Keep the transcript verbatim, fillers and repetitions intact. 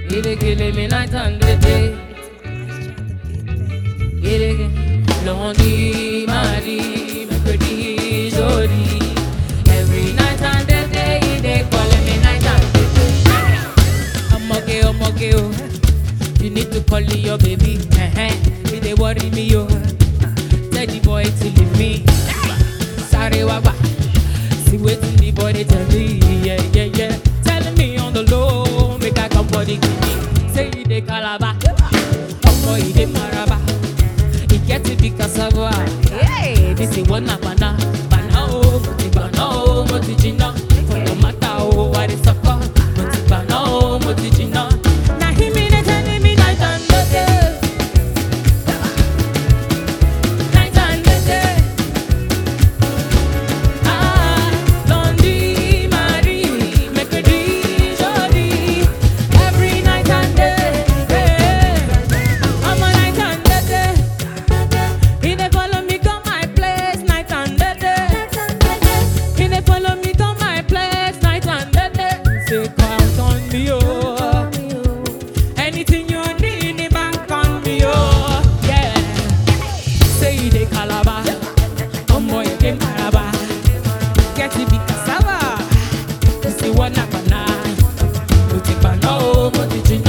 It dey killing me night and day. It dey lonely, Mari, Mercredi, Jody. Every night and day, it dey calling me night and day. I'm okay, I'm okay, oh. You need to call your baby. Uh-huh. It dey worry me, oh. Tell the boy to leave me. Sorry, waba. See waiting the boy they tell me, yeah, yeah, yeah. Telling me on the low, make I come body give me. Say he dey Calabar, oh boy he dey Maraba. He get it because of what? Hey, this is one bana, bana oh, moti bana oh, moti jina. For no matter oh, what is up, moti bana oh, moti jina. Now he me dey telling me night and day, night and day. What not banana? Moti bana oh, moti jina.